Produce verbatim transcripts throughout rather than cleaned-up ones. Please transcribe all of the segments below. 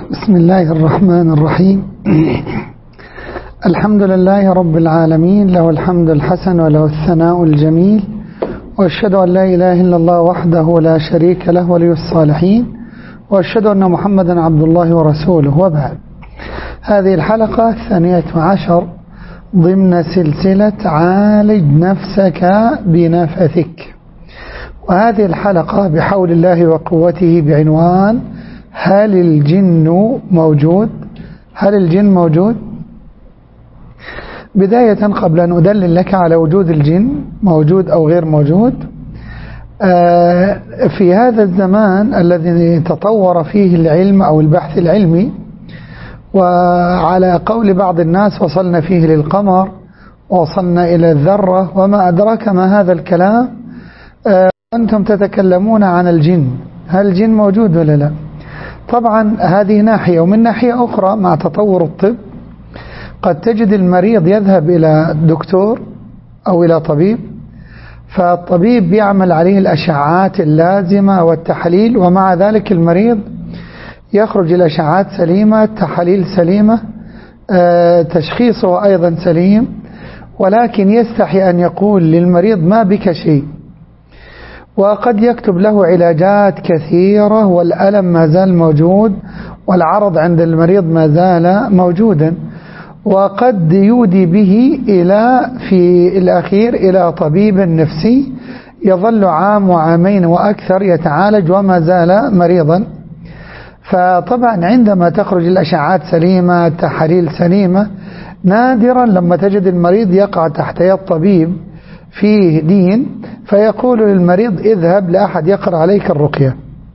بسم الله الرحمن الرحيم. الحمد لله رب العالمين، له الحمد الحسن وله الثناء الجميل، وأشهد أن لا إله إلا الله وحده لا شريك له ولي الصالحين، وأشهد أن محمدا عبد الله ورسوله، وبعد. هذه الحلقة الثانية عشر ضمن سلسلة عالج نفسك بنفثك، وهذه الحلقة بحول الله وقوته بعنوان هل الجن موجود؟ هل الجن موجود؟ بداية قبل أن أدلل لك على وجود الجن موجود أو غير موجود، في هذا الزمان الذي تطور فيه العلم أو البحث العلمي، وعلى قول بعض الناس وصلنا فيه للقمر وصلنا إلى الذرة وما أدراك ما هذا الكلام، أنتم تتكلمون عن الجن. هل الجن موجود ولا لا؟ طبعا هذه ناحية، ومن ناحية أخرى مع تطور الطب قد تجد المريض يذهب إلى دكتور أو إلى طبيب، فالطبيب يعمل عليه الأشعاعات اللازمة والتحاليل، ومع ذلك المريض يخرج الأشعاعات سليمة، التحاليل سليمة، تشخيصه أيضا سليم، ولكن يستحي أن يقول للمريض ما بك شيء، وقد يكتب له علاجات كثيرة والألم ما زال موجود والعرض عند المريض ما زال موجودا، وقد يودي به إلى في الأخير إلى طبيب نفسي يظل عام وعامين وأكثر يتعالج وما زال مريضا. فطبعا عندما تخرج الأشعاعات سليمة، التحاليل سليمة، نادرا لما تجد المريض يقع تحت يد طبيب فيه دين فيقول للمريض اذهب لأحد يقرأ عليك الرقية،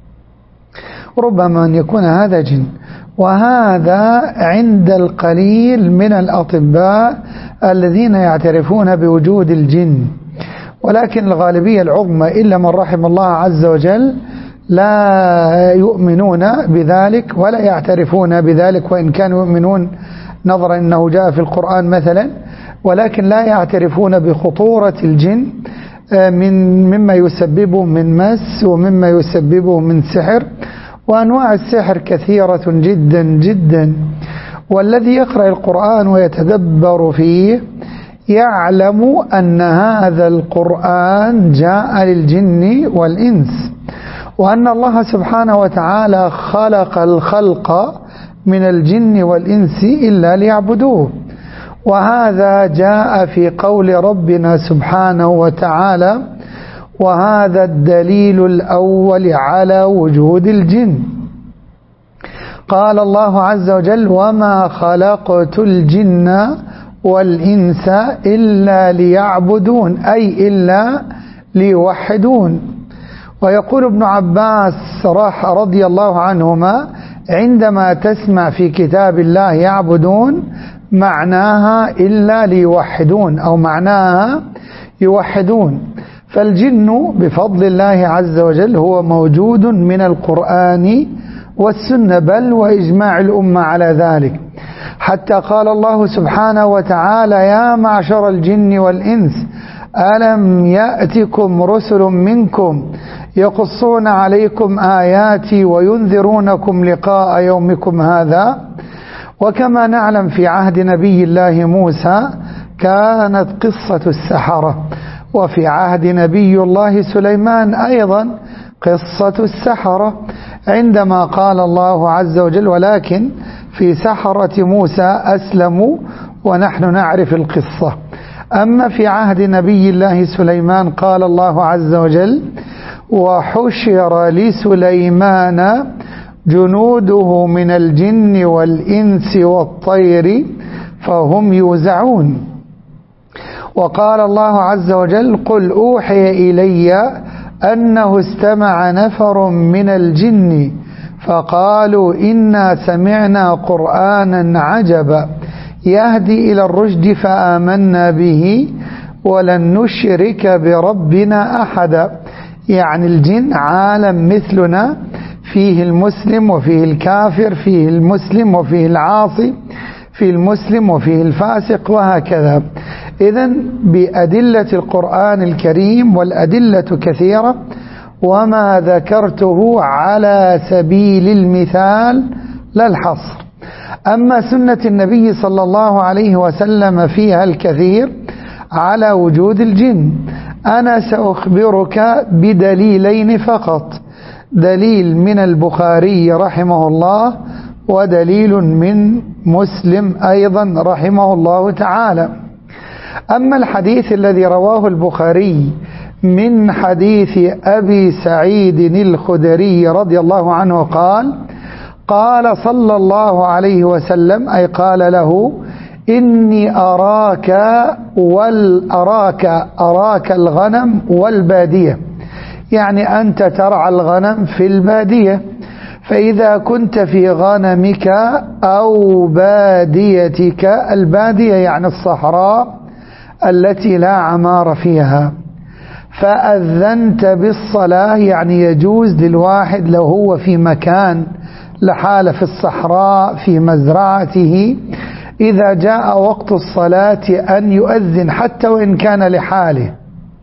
ربما أن يكون هذا جن، وهذا عند القليل من الأطباء الذين يعترفون بوجود الجن، ولكن الغالبية العظمى إلا من رحم الله عز وجل لا يؤمنون بذلك ولا يعترفون بذلك، وإن كانوا يؤمنون نظرا أنه جاء في القرآن مثلا، ولكن لا يعترفون بخطورة الجن من مما يسببه من مس ومما يسببه من سحر، وأنواع السحر كثيرة جدا جدا. والذي يقرأ القرآن ويتدبر فيه يعلم أن هذا القرآن جاء للجن والإنس، وأن الله سبحانه وتعالى خلق الخلق من الجن والإنس إلا ليعبدوه، وهذا جاء في قول ربنا سبحانه وتعالى: وهذا الدليل الأول على وجود الجن. قال الله عز وجل: وما خلقت الجن والإنس إلا ليعبدون، أي إلا ليوحدون. ويقول ابن عباس رضي الله عنهما: عندما تسمع في كتاب الله يعبدون معناها إلا ليوحدون، أو معناها يوحدون. فالجن بفضل الله عز وجل هو موجود من القرآن والسنة، بل وإجماع الأمة على ذلك، حتى قال الله سبحانه وتعالى: يا معشر الجن والإنس ألم يأتكم رسل منكم يقصون عليكم آياتي وينذرونكم لقاء يومكم هذا. وكما نعلم في عهد نبي الله موسى كانت قصة السحرة، وفي عهد نبي الله سليمان أيضا قصة السحرة، عندما قال الله عز وجل: ولكن في سحرة موسى أسلموا ونحن نعرف القصة. أما في عهد نبي الله سليمان قال الله عز وجل: وحشر لسليمان جنوده من الجن والإنس والطير فهم يوزعون. وقال الله عز وجل: قل أوحي إلي أنه استمع نفر من الجن فقالوا إنا سمعنا قرآنا عجبا يهدي إلى الرشد فآمنا به ولن نشرك بربنا أحدا. يعني الجن عالم مثلنا، فيه المسلم وفيه الكافر، فيه المسلم وفيه العاصي، فيه المسلم وفيه الفاسق، وهكذا. إذن بأدلة القرآن الكريم، والأدلة كثيرة، وما ذكرته على سبيل المثال لا الحصر. أما سنة النبي صلى الله عليه وسلم فيها الكثير على وجود الجن. أنا سأخبرك بدليلين فقط، دليل من البخاري رحمه الله ودليل من مسلم أيضا رحمه الله تعالى. أما الحديث الذي رواه البخاري من حديث أبي سعيد الخدري رضي الله عنه قال قال صلى الله عليه وسلم، أي قال له: إني أراك والأراك أراك الغنم والبادية، يعني أنت ترعى الغنم في البادية، فإذا كنت في غنمك أو باديتك، البادية يعني الصحراء التي لا عمار فيها، فأذنت بالصلاة، يعني يجوز للواحد لو هو في مكان لحال في الصحراء في مزرعته إذا جاء وقت الصلاة أن يؤذن حتى وإن كان لحاله.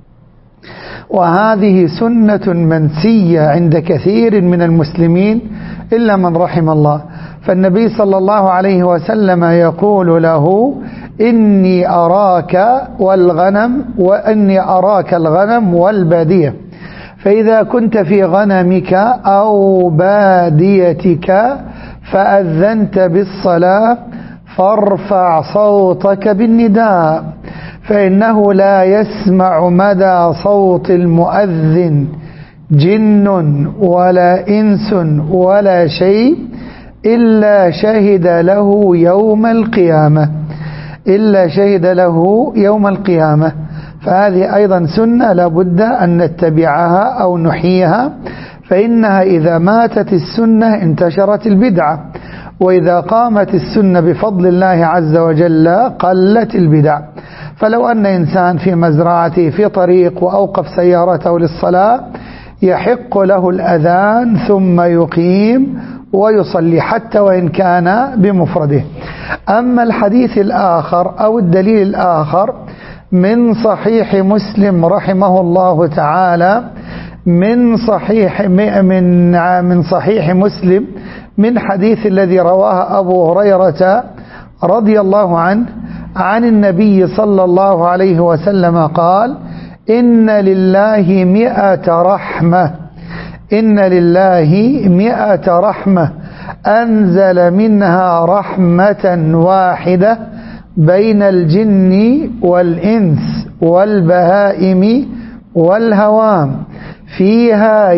وهذه سنة منسية عند كثير من المسلمين إلا من رحم الله. فالنبي صلى الله عليه وسلم يقول له: إني أراك والغنم وإني أراك الغنم والبادية، فإذا كنت في غنمك أو باديتك فأذنت بالصلاة فارفع صوتك بالنداء، فإنه لا يسمع مدى صوت المؤذن جن ولا إنس ولا شيء إلا شهد له يوم القيامة إلا شهد له يوم القيامة. فهذه أيضا سنة لابد أن نتبعها أو نحييها، فإنها إذا ماتت السنة انتشرت البدعة، وإذا قامت السنة بفضل الله عز وجل قلت البدع. فلو أن إنسان في مزرعته في طريق وأوقف سيارته للصلاة يحق له الأذان ثم يقيم ويصلي حتى وإن كان بمفرده. أما الحديث الآخر أو الدليل الآخر من صحيح مسلم رحمه الله تعالى، من صحيح من من صحيح مسلم من حديث الذي رواه أبو هريرة رضي الله عنه عن النبي صلى الله عليه وسلم قال: إن لله مئة رحمة إن لله مئة رحمة أنزل منها رحمة واحدة بين الجن والإنس والبهائم والهوام، فيها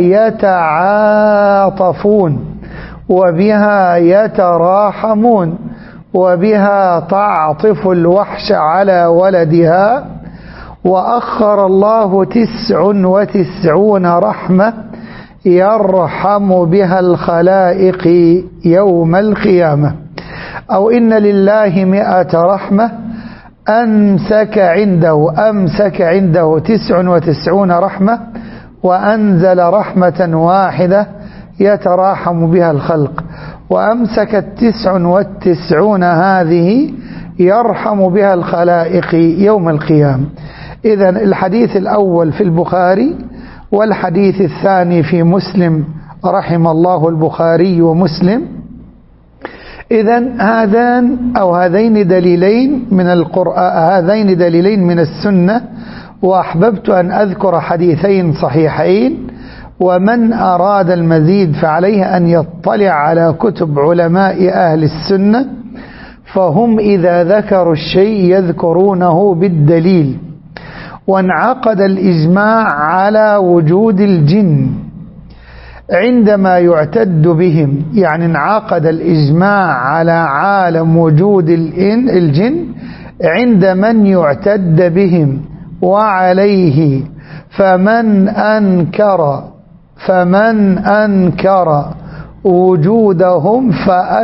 يتعاطفون وبها يتراحمون وبها تعطف الوحش على ولدها، وأخر الله تسع وتسعون رحمة يرحم بها الخلائق يوم القيامة. أو إن لله مئة رحمة أمسك عنده أمسك عنده تسع وتسعون رحمة وأنزل رحمة واحدة يتراحم بها الخلق، وأمسك التسع والتسعون هذه يرحم بها الخلائق يوم القيامة. إذن الحديث الأول في البخاري والحديث الثاني في مسلم رحم الله البخاري ومسلم. إذن هذان أو هذين دليلين من القرآن، هذين دليلين من السنة، وأحببت أن أذكر حديثين صحيحين، ومن أراد المزيد فعليه أن يطلع على كتب علماء أهل السنة، فهم إذا ذكروا الشيء يذكرونه بالدليل. وانعقد الإجماع على وجود الجن عندما يعتد بهم، يعني انعقد الإجماع على عالم وجود الجن عند من يعتد بهم وعليه. فمن أنكر فمن أنكر وجودهم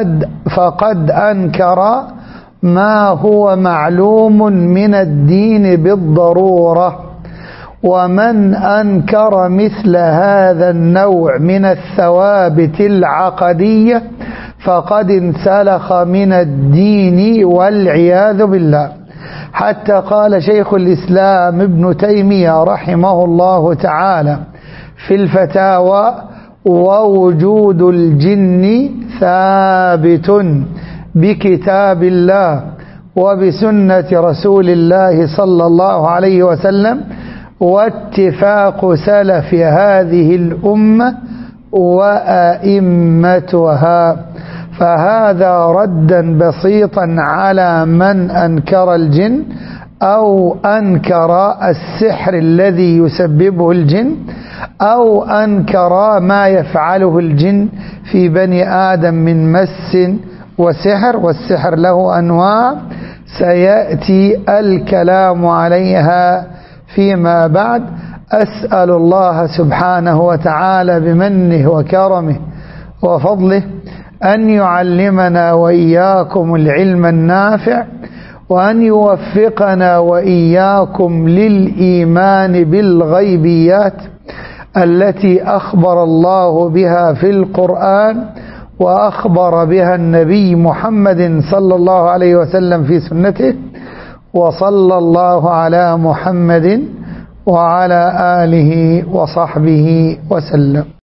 فقد أنكر ما هو معلوم من الدين بالضرورة، ومن أنكر مثل هذا النوع من الثوابت العقدية فقد انسلخ من الدين والعياذ بالله. حتى قال شيخ الإسلام ابن تيمية رحمه الله تعالى في الفتاوى: ووجود الجن ثابت بكتاب الله وبسنة رسول الله صلى الله عليه وسلم واتفاق سلف هذه الأمة وأئمتها. فهذا ردا بسيطا على من أنكر الجن أو أنكر السحر الذي يسببه الجن أو أنكر ما يفعله الجن في بني آدم من مس وسحر. والسحر له أنواع سيأتي الكلام عليها فيما بعد. أسأل الله سبحانه وتعالى بمنه وكرمه وفضله أن يعلمنا وإياكم العلم النافع، وأن يوفقنا وإياكم للإيمان بالغيبيات التي أخبر الله بها في القرآن وأخبر بها النبي محمد صلى الله عليه وسلم في سنته. وصلى الله على محمد وعلى آله وصحبه وسلم.